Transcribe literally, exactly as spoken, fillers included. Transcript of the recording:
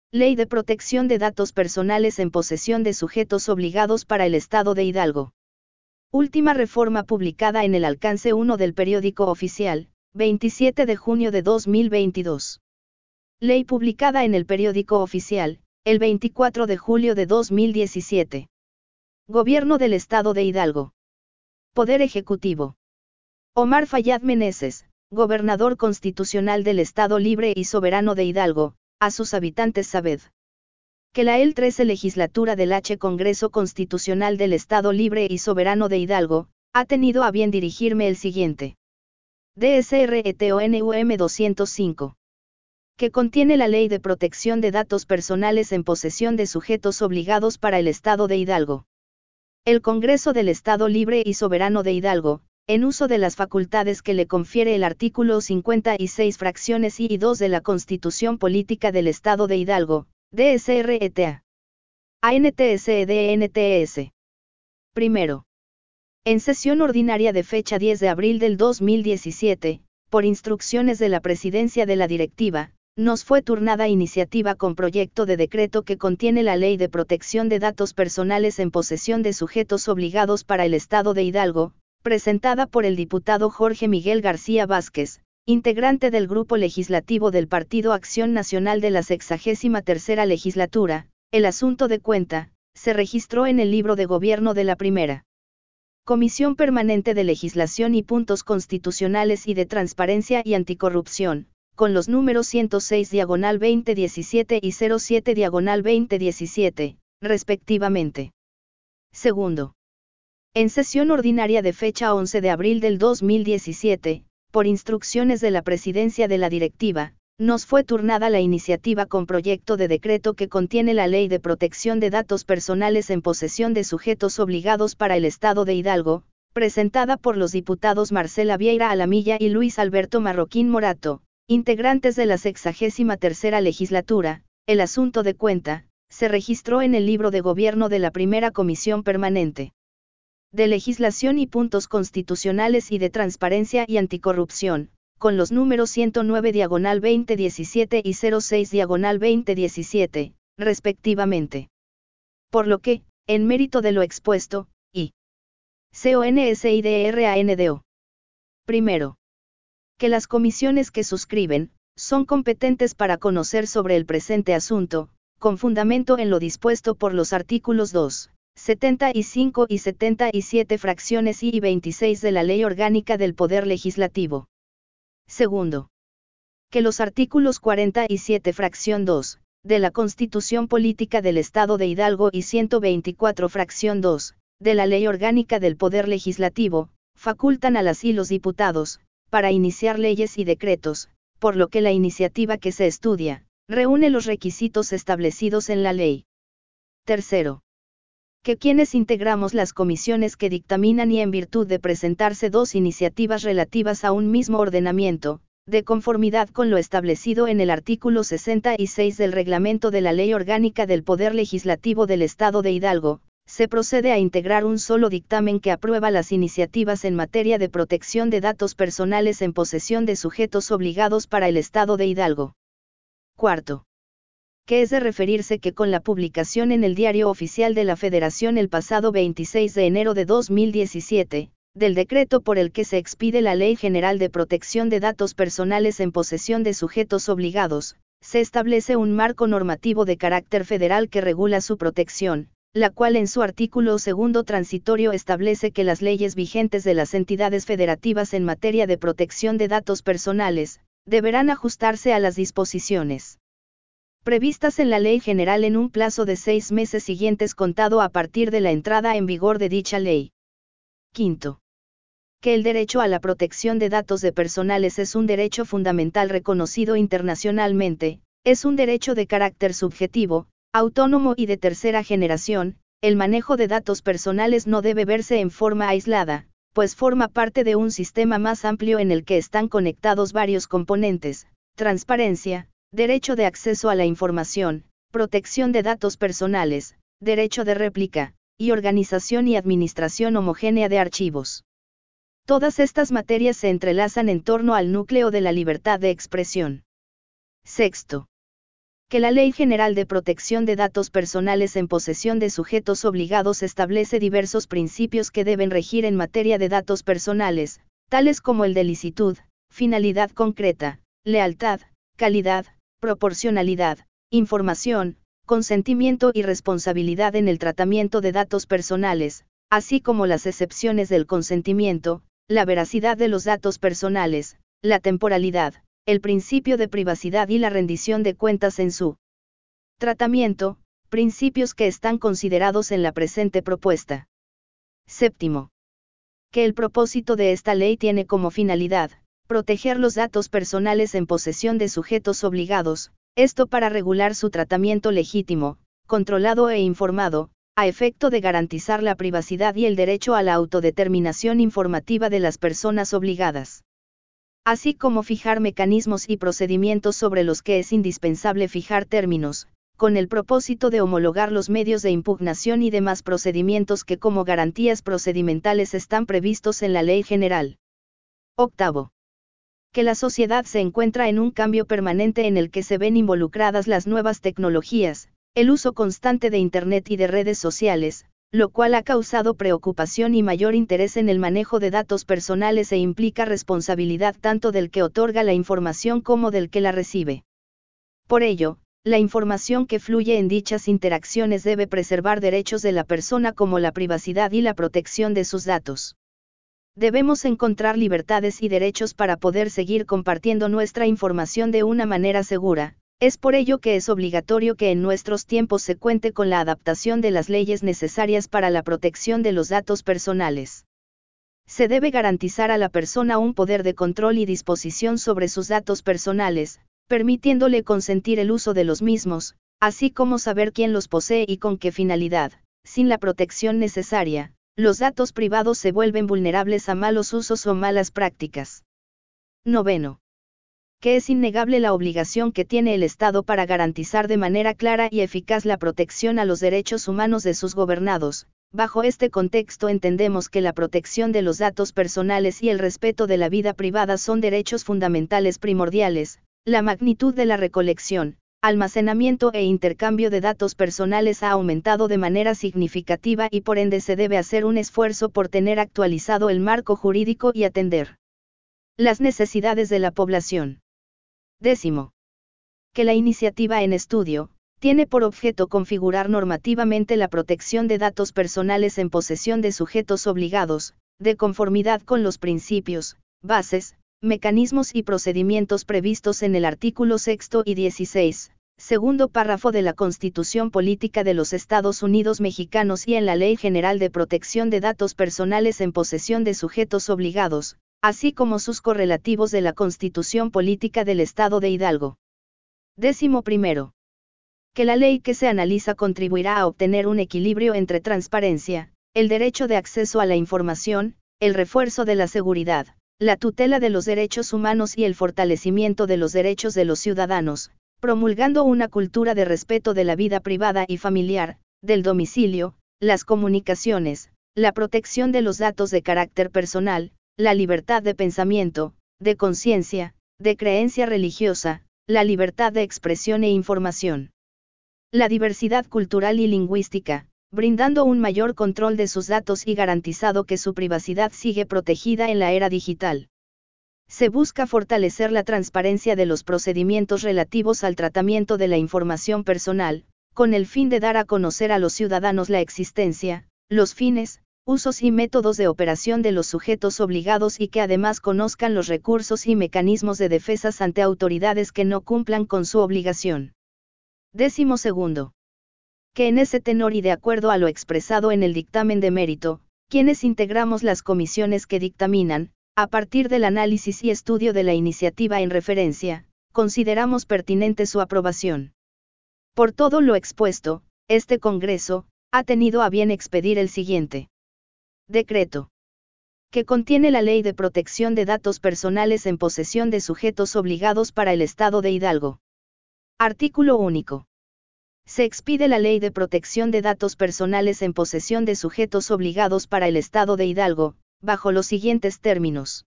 Ley de Protección de Datos Personales en posesión de sujetos obligados para el Estado de Hidalgo. Última reforma publicada en el Alcance uno del Periódico Oficial, veintisiete de junio de dos mil veintidós. Ley publicada en el Periódico Oficial, el veinticuatro de julio de dos mil diecisiete. Gobierno del Estado de Hidalgo. Poder Ejecutivo. Omar Fayad Meneses, Gobernador Constitucional del Estado Libre y Soberano de Hidalgo, a sus habitantes sabed que la L trece Legislatura del H Congreso Constitucional del Estado Libre y Soberano de Hidalgo, ha tenido a bien dirigirme el siguiente. D S R E T O N U M doscientos cinco. Que contiene la Ley de Protección de Datos Personales en posesión de sujetos obligados para el Estado de Hidalgo. El Congreso del Estado Libre y Soberano de Hidalgo, en uso de las facultades que le confiere el artículo cincuenta y seis fracciones I y dos de la Constitución Política del Estado de Hidalgo, D S R E T A. A N T S E D N T S. Primero. En sesión ordinaria de fecha diez de abril del dos mil diecisiete, por instrucciones de la Presidencia de la Directiva, nos fue turnada iniciativa con proyecto de decreto que contiene la Ley de Protección de Datos Personales en posesión de sujetos obligados para el Estado de Hidalgo, presentada por el diputado Jorge Miguel García Vázquez, integrante del Grupo Legislativo del Partido Acción Nacional de la sexagésima tercera Legislatura. El asunto de cuenta, se registró en el Libro de Gobierno de la Primera Comisión Permanente de Legislación y Puntos Constitucionales y de Transparencia y Anticorrupción, con los números ciento seis diagonal veinte diecisiete y cero siete diagonal veinte diecisiete, respectivamente. Segundo. En sesión ordinaria de fecha once de abril del dos mil diecisiete, por instrucciones de la Presidencia de la Directiva, nos fue turnada la iniciativa con proyecto de decreto que contiene la Ley de Protección de Datos Personales en posesión de sujetos obligados para el Estado de Hidalgo, presentada por los diputados Marcela Vieira Alamilla y Luis Alberto Marroquín Morato, integrantes de la sexagésima tercera Legislatura. El asunto de cuenta, se registró en el Libro de Gobierno de la Primera Comisión Permanente de Legislación y Puntos Constitucionales y de Transparencia y Anticorrupción, con los números ciento nueve diagonal veinte diecisiete y cero seis diagonal veinte diecisiete, respectivamente. Por lo que, en mérito de lo expuesto, y CONSIDRANDO. Primero. Que las comisiones que suscriben, son competentes para conocer sobre el presente asunto, con fundamento en lo dispuesto por los artículos dos. setenta y cinco y setenta y siete fracciones I y veintiséis de la Ley Orgánica del Poder Legislativo. Segundo. Que los artículos cuarenta y siete fracción dos, de la Constitución Política del Estado de Hidalgo y ciento veinticuatro fracción dos, de la Ley Orgánica del Poder Legislativo, facultan a las y los diputados, para iniciar leyes y decretos, por lo que la iniciativa que se estudia, reúne los requisitos establecidos en la ley. Tercero. Que quienes integramos las comisiones que dictaminan y en virtud de presentarse dos iniciativas relativas a un mismo ordenamiento, de conformidad con lo establecido en el artículo sesenta y seis del reglamento de la Ley Orgánica del Poder Legislativo del Estado de Hidalgo, se procede a integrar un solo dictamen que aprueba las iniciativas en materia de protección de datos personales en posesión de sujetos obligados para el Estado de Hidalgo. Cuarto. Que es de referirse que con la publicación en el Diario Oficial de la Federación el pasado veintiséis de enero de dos mil diecisiete, del decreto por el que se expide la Ley General de Protección de Datos Personales en posesión de sujetos obligados, se establece un marco normativo de carácter federal que regula su protección, la cual en su artículo segundo transitorio establece que las leyes vigentes de las entidades federativas en materia de protección de datos personales, deberán ajustarse a las disposiciones previstas en la Ley General en un plazo de seis meses siguientes contado a partir de la entrada en vigor de dicha ley. Quinto. Que el derecho a la protección de datos de personales es un derecho fundamental reconocido internacionalmente, es un derecho de carácter subjetivo, autónomo y de tercera generación. El manejo de datos personales no debe verse en forma aislada, pues forma parte de un sistema más amplio en el que están conectados varios componentes: transparencia, derecho de acceso a la información, protección de datos personales, derecho de réplica, y organización y administración homogénea de archivos. Todas estas materias se entrelazan en torno al núcleo de la libertad de expresión. Sexto. Que la Ley General de Protección de Datos Personales en posesión de sujetos obligados establece diversos principios que deben regir en materia de datos personales, tales como el de licitud, finalidad concreta, lealtad, calidad, proporcionalidad, información, consentimiento y responsabilidad en el tratamiento de datos personales, así como las excepciones del consentimiento, la veracidad de los datos personales, la temporalidad, el principio de privacidad y la rendición de cuentas en su tratamiento, principios que están considerados en la presente propuesta. Séptimo. Que el propósito de esta ley tiene como finalidad, proteger los datos personales en posesión de sujetos obligados, esto para regular su tratamiento legítimo, controlado e informado, a efecto de garantizar la privacidad y el derecho a la autodeterminación informativa de las personas obligadas, así como fijar mecanismos y procedimientos sobre los que es indispensable fijar términos, con el propósito de homologar los medios de impugnación y demás procedimientos que como garantías procedimentales están previstos en la Ley General. Octavo. Que la sociedad se encuentra en un cambio permanente en el que se ven involucradas las nuevas tecnologías, el uso constante de Internet y de redes sociales, lo cual ha causado preocupación y mayor interés en el manejo de datos personales e implica responsabilidad tanto del que otorga la información como del que la recibe. Por ello, la información que fluye en dichas interacciones debe preservar derechos de la persona como la privacidad y la protección de sus datos. Debemos encontrar libertades y derechos para poder seguir compartiendo nuestra información de una manera segura. Es por ello que es obligatorio que en nuestros tiempos se cuente con la adaptación de las leyes necesarias para la protección de los datos personales. Se debe garantizar a la persona un poder de control y disposición sobre sus datos personales, permitiéndole consentir el uso de los mismos, así como saber quién los posee y con qué finalidad. Sin la protección necesaria, los datos privados se vuelven vulnerables a malos usos o malas prácticas. Noveno. Que es innegable la obligación que tiene el Estado para garantizar de manera clara y eficaz la protección a los derechos humanos de sus gobernados. Bajo este contexto entendemos que la protección de los datos personales y el respeto de la vida privada son derechos fundamentales primordiales. La magnitud de la recolección, almacenamiento e intercambio de datos personales ha aumentado de manera significativa y por ende se debe hacer un esfuerzo por tener actualizado el marco jurídico y atender las necesidades de la población. Décimo. Que la iniciativa en estudio tiene por objeto configurar normativamente la protección de datos personales en posesión de sujetos obligados, de conformidad con los principios, bases, mecanismos y procedimientos previstos en el artículo sexto y dieciséis, segundo párrafo de la Constitución Política de los Estados Unidos Mexicanos y en la Ley General de Protección de Datos Personales en posesión de sujetos obligados, así como sus correlativos de la Constitución Política del Estado de Hidalgo. Décimo primero. Que la ley que se analiza contribuirá a obtener un equilibrio entre transparencia, el derecho de acceso a la información, el refuerzo de la seguridad, la tutela de los derechos humanos y el fortalecimiento de los derechos de los ciudadanos, promulgando una cultura de respeto de la vida privada y familiar, del domicilio, las comunicaciones, la protección de los datos de carácter personal, la libertad de pensamiento, de conciencia, de creencia religiosa, la libertad de expresión e información. La diversidad cultural y lingüística, brindando un mayor control de sus datos y garantizado que su privacidad sigue protegida en la era digital. Se busca fortalecer la transparencia de los procedimientos relativos al tratamiento de la información personal, con el fin de dar a conocer a los ciudadanos la existencia, los fines, usos y métodos de operación de los sujetos obligados y que además conozcan los recursos y mecanismos de defensa ante autoridades que no cumplan con su obligación. Décimo segundo. Que en ese tenor y de acuerdo a lo expresado en el dictamen de mérito, quienes integramos las comisiones que dictaminan, a partir del análisis y estudio de la iniciativa en referencia, consideramos pertinente su aprobación. Por todo lo expuesto, este Congreso ha tenido a bien expedir el siguiente decreto, que contiene la Ley de Protección de Datos Personales en posesión de sujetos obligados para el Estado de Hidalgo. Artículo único. Se expide la Ley de Protección de Datos Personales en posesión de sujetos obligados para el Estado de Hidalgo, bajo los siguientes términos.